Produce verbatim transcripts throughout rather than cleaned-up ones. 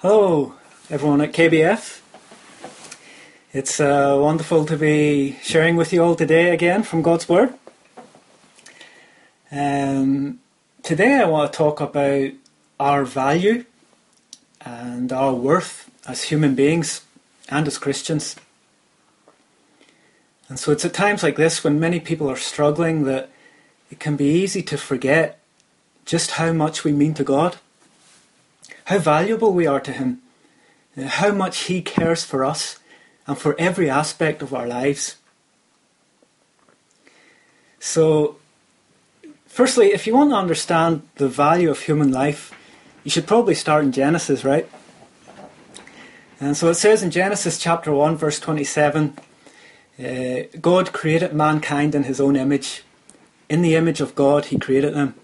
Hello, everyone at K B F. It's uh, wonderful to be sharing with you all today again from God's Word. Um, today I want to talk about our value and our worth as human beings and as Christians. And so it's at times like this when many people are struggling that it can be easy to forget just how much we mean to God, how valuable we are to Him, how much He cares for us and for every aspect of our lives. So, firstly, if you want to understand the value of human life, you should probably start in Genesis, right? And so it says in Genesis chapter one, verse twenty-seven, uh, God created mankind in His own image. In the image of God, He created them.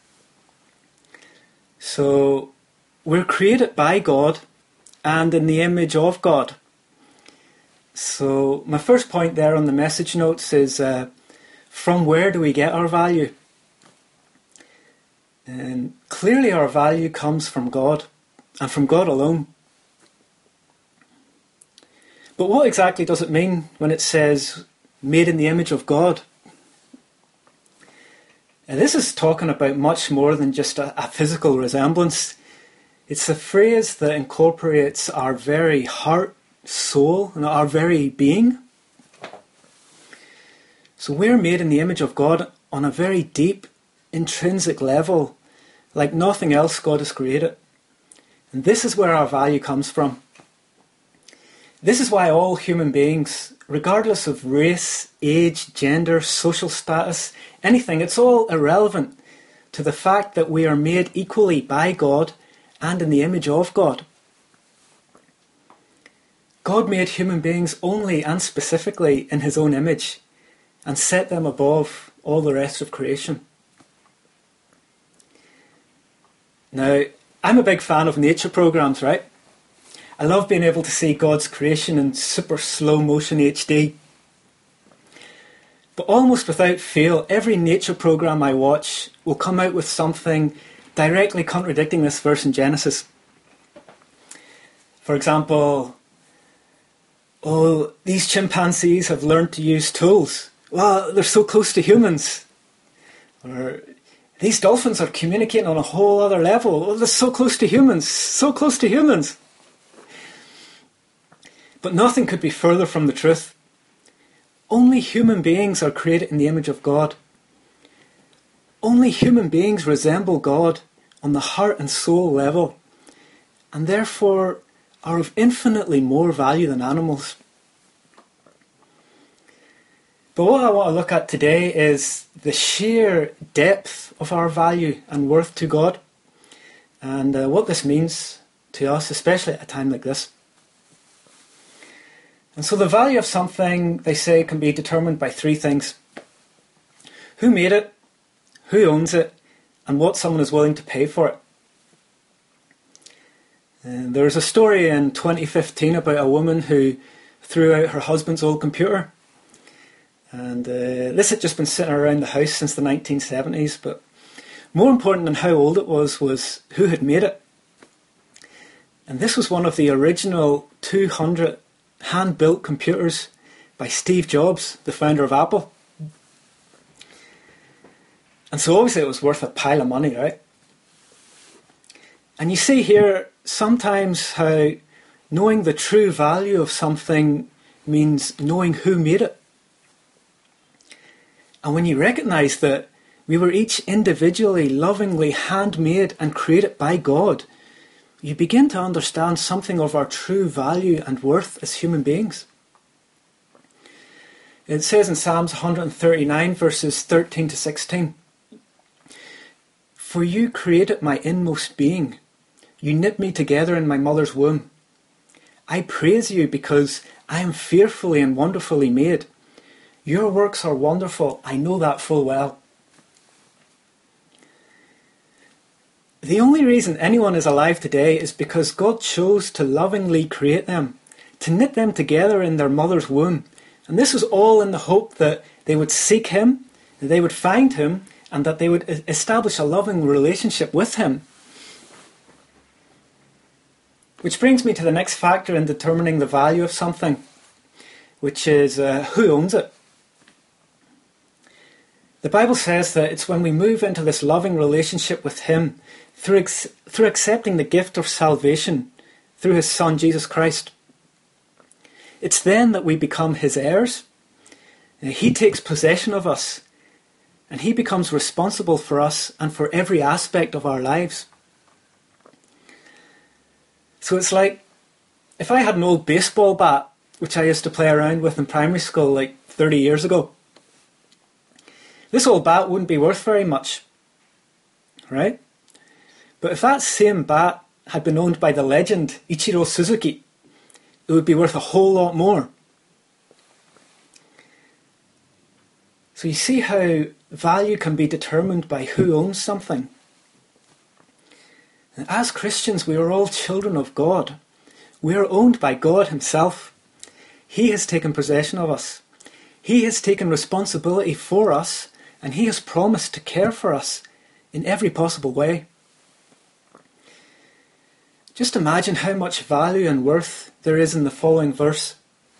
So, we're created by God and in the image of God. So my first point there on the message notes is, uh, from where do we get our value? And clearly our value comes from God and from God alone. But what exactly does it mean when it says made in the image of God? And this is talking about much more than just a, a physical resemblance. It's a phrase that incorporates our very heart, soul, and our very being. So we're made in the image of God on a very deep, intrinsic level, like nothing else God has created. And this is where our value comes from. This is why all human beings, regardless of race, age, gender, social status, anything, it's all irrelevant to the fact that we are made equally by God and in the image of God. God made human beings only and specifically in His own image and set them above all the rest of creation. Now, I'm a big fan of nature programs, right? I love being able to see God's creation in super slow motion H D. But almost without fail, every nature program I watch will come out with something directly contradicting this verse in Genesis. For example, oh, these chimpanzees have learned to use tools. Well, they're so close to humans. Or these dolphins are communicating on a whole other level. Oh, they're so close to humans, so close to humans. But nothing could be further from the truth. Only human beings are created in the image of God. Only human beings resemble God on the heart and soul level, and therefore are of infinitely more value than animals. But what I want to look at today is the sheer depth of our value and worth to God, and uh, what this means to us, especially at a time like this. And so the value of something, they say, can be determined by three things. Who made it, who owns it, and what someone is willing to pay for it. And there's a story in twenty fifteen about a woman who threw out her husband's old computer. And uh, this had just been sitting around the house since the nineteen seventies, but more important than how old it was, was who had made it. And this was one of the original two hundred hand-built computers by Steve Jobs, the founder of Apple. And so obviously it was worth a pile of money, right? And you see here sometimes how knowing the true value of something means knowing who made it. And when you recognise that we were each individually, lovingly handmade and created by God, you begin to understand something of our true value and worth as human beings. It says in Psalms one thirty-nine, verses thirteen to sixteen, "For you created my inmost being. You knit me together in my mother's womb. I praise you because I am fearfully and wonderfully made. Your works are wonderful. I know that full well." The only reason anyone is alive today is because God chose to lovingly create them, to knit them together in their mother's womb. And this was all in the hope that they would seek Him, that they would find Him, and that they would establish a loving relationship with Him. Which brings me to the next factor in determining the value of something, which is uh, who owns it. The Bible says that it's when we move into this loving relationship with Him through, ex- through accepting the gift of salvation through His Son, Jesus Christ. It's then that we become His heirs. He takes possession of us, and He becomes responsible for us and for every aspect of our lives. So it's like, if I had an old baseball bat, which I used to play around with in primary school like thirty years ago, this old bat wouldn't be worth very much, right? But if that same bat had been owned by the legend Ichiro Suzuki, it would be worth a whole lot more. So you see how value can be determined by who owns something. And as Christians, we are all children of God. We are owned by God Himself. He has taken possession of us. He has taken responsibility for us, and He has promised to care for us in every possible way. Just imagine how much value and worth there is in the following verse.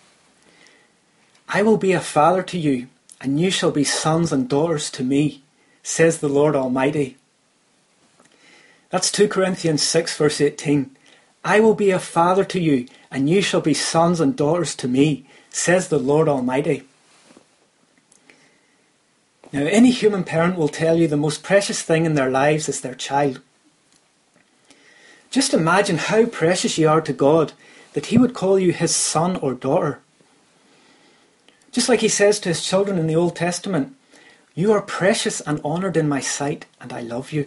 I will be a father to you, and you shall be sons and daughters to me, says the Lord Almighty. That's two Corinthians six verse eighteen. I will be a father to you, and you shall be sons and daughters to me, says the Lord Almighty. Now, any human parent will tell you the most precious thing in their lives is their child. Just imagine how precious you are to God that He would call you His son or daughter. Just like He says to His children in the Old Testament, you are precious and honoured in my sight, and I love you.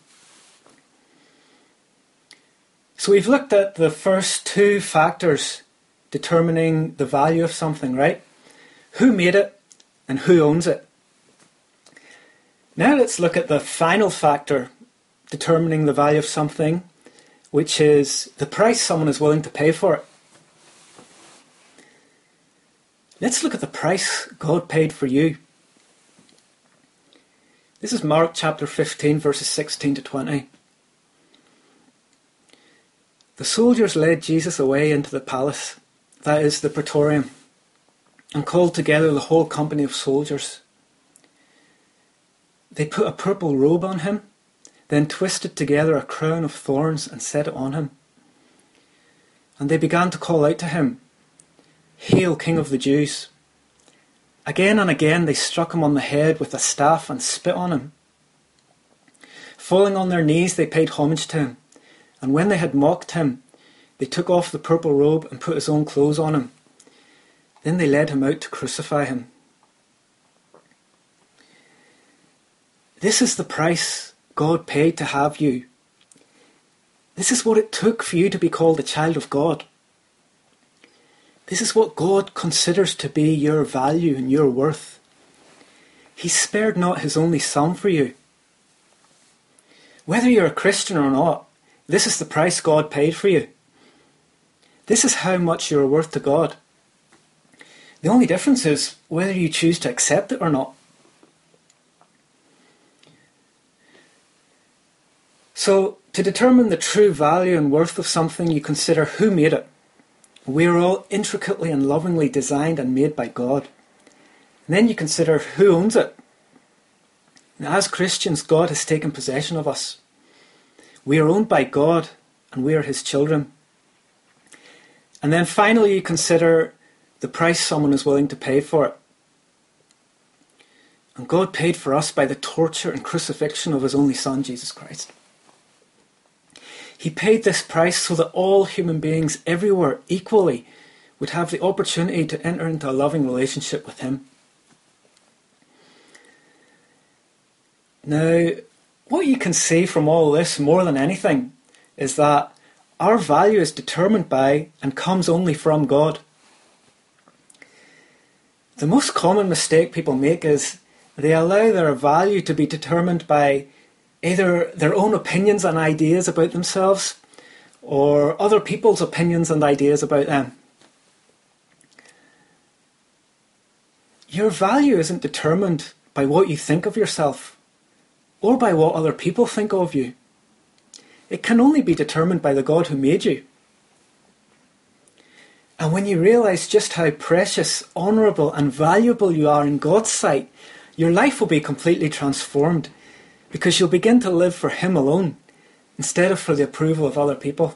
So we've looked at the first two factors determining the value of something, right? Who made it and who owns it. Now let's look at the final factor determining the value of something, which is the price someone is willing to pay for it. Let's look at the price God paid for you. This is Mark chapter fifteen, verses sixteen to twenty. The soldiers led Jesus away into the palace, that is, the praetorium, and called together the whole company of soldiers. They put a purple robe on Him, then twisted together a crown of thorns and set it on Him. And they began to call out to Him, Hail, King of the Jews! Again and again they struck Him on the head with a staff and spit on Him. Falling on their knees they paid homage to Him, and when they had mocked Him, they took off the purple robe and put His own clothes on Him. Then they led Him out to crucify Him. This is the price God paid to have you. This is what it took for you to be called a child of God. This is what God considers to be your value and your worth. He spared not His only Son for you. Whether you're a Christian or not, this is the price God paid for you. This is how much you're worth to God. The only difference is whether you choose to accept it or not. So, to determine the true value and worth of something, you consider who made it. We are all intricately and lovingly designed and made by God. And then you consider who owns it. Now, as Christians, God has taken possession of us. We are owned by God, and we are His children. And then finally, you consider the price someone is willing to pay for it. And God paid for us by the torture and crucifixion of His only Son, Jesus Christ. He paid this price so that all human beings everywhere equally would have the opportunity to enter into a loving relationship with Him. Now, what you can see from all this more than anything is that our value is determined by and comes only from God. The most common mistake people make is they allow their value to be determined by either their own opinions and ideas about themselves or other people's opinions and ideas about them. Your value isn't determined by what you think of yourself or by what other people think of you. It can only be determined by the God who made you. And when you realize just how precious, honourable and valuable you are in God's sight, your life will be completely transformed, because you'll begin to live for Him alone instead of for the approval of other people.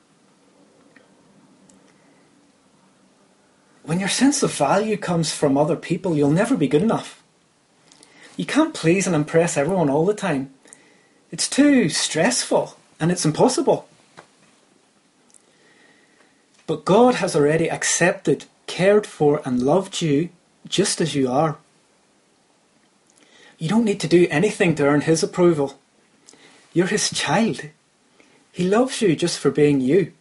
When your sense of value comes from other people, you'll never be good enough. You can't please and impress everyone all the time. It's too stressful and it's impossible. But God has already accepted, cared for and loved you just as you are. You don't need to do anything to earn His approval. You're His child. He loves you just for being you.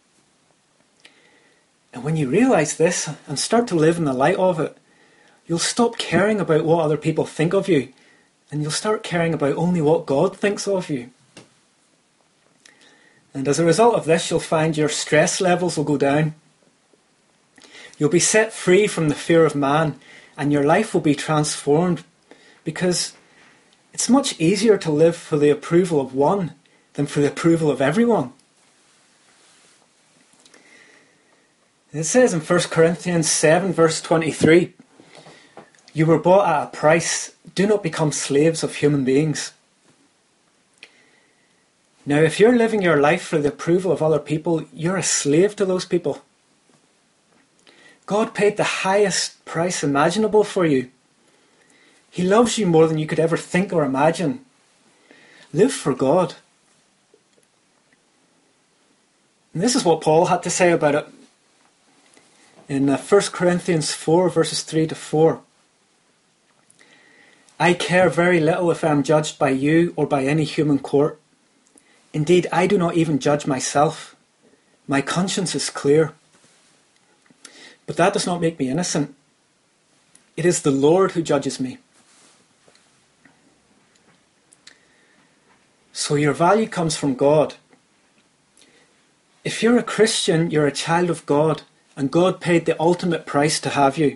And when you realise this and start to live in the light of it, you'll stop caring about what other people think of you, and you'll start caring about only what God thinks of you. And as a result of this, you'll find your stress levels will go down. You'll be set free from the fear of man, and your life will be transformed, because it's much easier to live for the approval of one than for the approval of everyone. It says in First Corinthians seven verse twenty-three, "You were bought at a price. Do not become slaves of human beings." Now, if you're living your life for the approval of other people, you're a slave to those people. God paid the highest price imaginable for you. He loves you more than you could ever think or imagine. Live for God. And this is what Paul had to say about it. In uh, First Corinthians four verses three to four. "I care very little if I am judged by you or by any human court. Indeed, I do not even judge myself. My conscience is clear. But that does not make me innocent. It is the Lord who judges me." So your value comes from God. If you're a Christian, you're a child of God, and God paid the ultimate price to have you.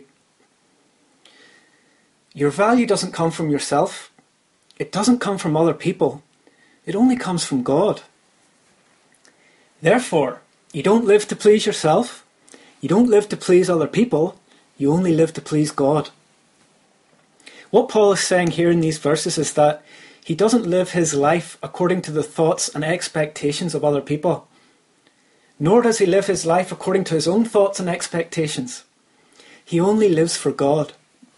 Your value doesn't come from yourself. It doesn't come from other people. It only comes from God. Therefore, you don't live to please yourself. You don't live to please other people. You only live to please God. What Paul is saying here in these verses is that he doesn't live his life according to the thoughts and expectations of other people. Nor does he live his life according to his own thoughts and expectations. He only lives for God.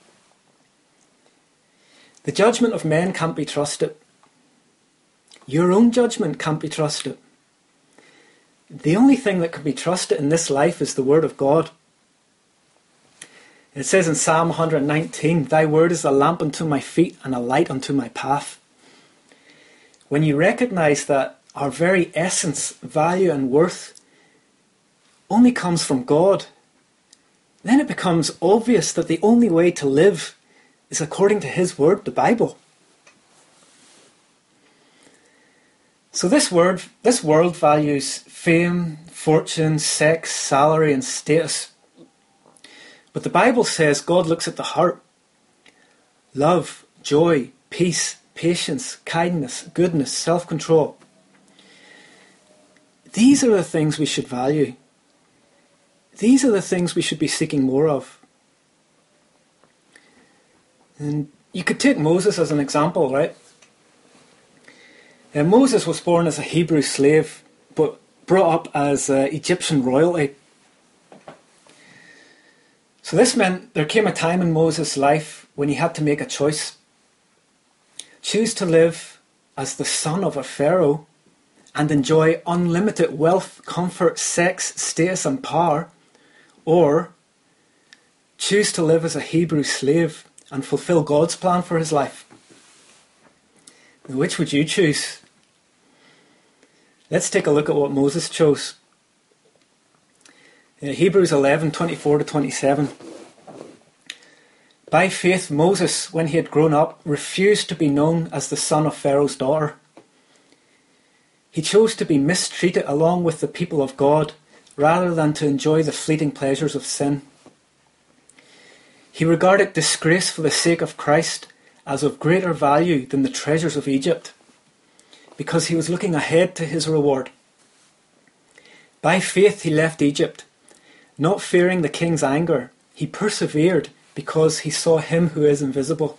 The judgment of men can't be trusted. Your own judgment can't be trusted. The only thing that can be trusted in this life is the Word of God. It says in Psalm one nineteen, "Thy word is a lamp unto my feet and a light unto my path." When you recognise that our very essence, value and worth only comes from God, then it becomes obvious that the only way to live is according to His Word, the Bible. So this word, this world values fame, fortune, sex, salary and status. But the Bible says God looks at the heart. Love, joy, peace, patience, kindness, goodness, self-control. These are the things we should value. These are the things we should be seeking more of. And you could take Moses as an example, right? Uh, Moses was born as a Hebrew slave, but brought up as uh, Egyptian royalty. So this meant there came a time in Moses' life when he had to make a choice. Choose to live as the son of a pharaoh and enjoy unlimited wealth, comfort, sex, status and power, or choose to live as a Hebrew slave and fulfill God's plan for his life. Now, which would you choose? Let's take a look at what Moses chose. Uh, Hebrews eleven, twenty-four to twenty-seven. By faith, Moses, when he had grown up, refused to be known as the son of Pharaoh's daughter. He chose to be mistreated along with the people of God, rather than to enjoy the fleeting pleasures of sin. He regarded disgrace for the sake of Christ as of greater value than the treasures of Egypt, because he was looking ahead to his reward. By faith he left Egypt, Not fearing the king's anger, he persevered because he saw him who is invisible.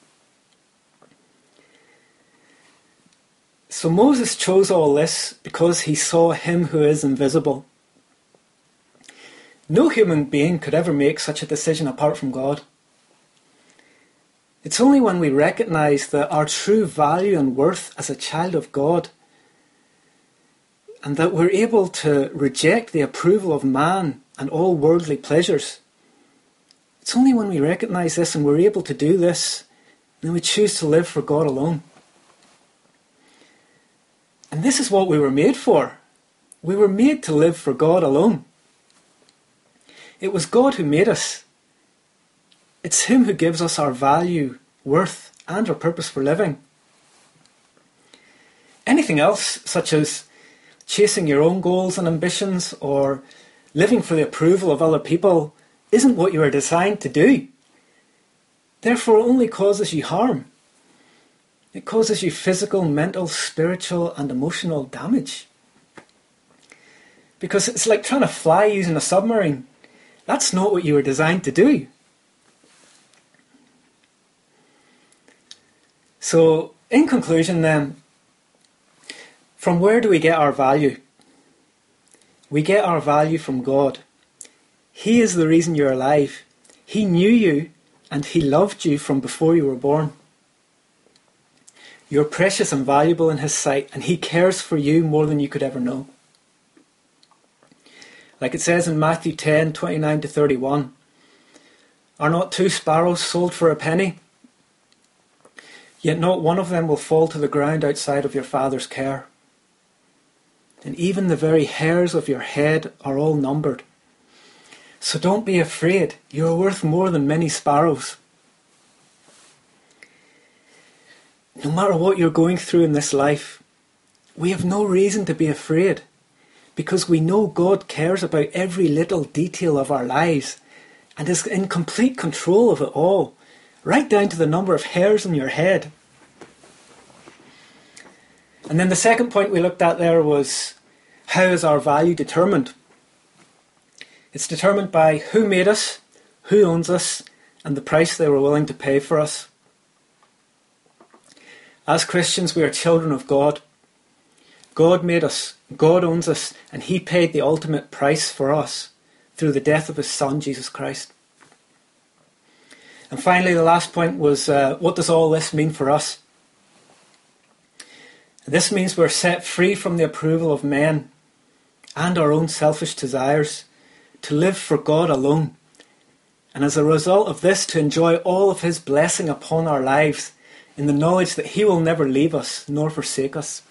So Moses chose all this because he saw him who is invisible. No human being could ever make such a decision apart from God. It's only when we recognize that our true value and worth as a child of God, and that we're able to reject the approval of man and all worldly pleasures. It's only when we recognize this and we're able to do this, then we choose to live for God alone. And this is what we were made for. We were made to live for God alone. It was God who made us. It's Him who gives us our value, worth, and our purpose for living. Anything else, such as chasing your own goals and ambitions or living for the approval of other people, isn't what you are designed to do. Therefore, it only causes you harm. It causes you physical, mental, spiritual, and emotional damage. Because it's like trying to fly using a submarine. That's not what you were designed to do. So, in conclusion then, from where do we get our value? We get our value from God. He is the reason you're alive. He knew you and He loved you from before you were born. You're precious and valuable in His sight, and He cares for you more than you could ever know. Like it says in Matthew ten, twenty-nine to thirty-one, "Are not two sparrows sold for a penny? Yet not one of them will fall to the ground outside of your Father's care. And even the very hairs of your head are all numbered. So don't be afraid. You are worth more than many sparrows." No matter what you're going through in this life, we have no reason to be afraid, because we know God cares about every little detail of our lives and is in complete control of it all, right down to the number of hairs in your head. And then the second point we looked at there was, how is our value determined? It's determined by who made us, who owns us, and the price they were willing to pay for us. As Christians, we are children of God. God made us, God owns us, and He paid the ultimate price for us through the death of His Son, Jesus Christ. And finally, the last point was, uh, what does all this mean for us? This means we're set free from the approval of men and our own selfish desires to live for God alone. And as a result of this, to enjoy all of His blessing upon our lives in the knowledge that He will never leave us nor forsake us.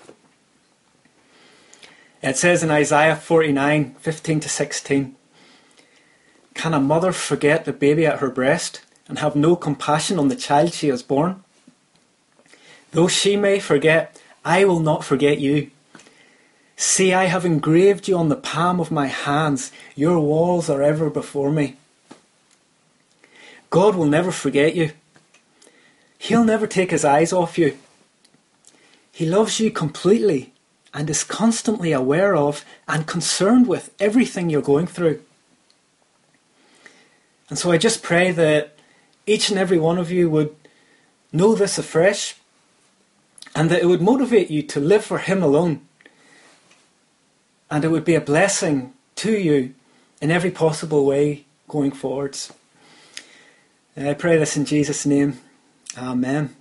It says in Isaiah forty-nine, fifteen to sixteen, "Can a mother forget the baby at her breast and have no compassion on the child she has borne? Though she may forget, I will not forget you. See, I have engraved you on the palm of my hands. Your walls are ever before me." God will never forget you. He'll never take His eyes off you. He loves you completely and is constantly aware of and concerned with everything you're going through. And so I just pray that each and every one of you would know this afresh, and that it would motivate you to live for Him alone. And it would be a blessing to you in every possible way going forwards. And I pray this in Jesus' name. Amen.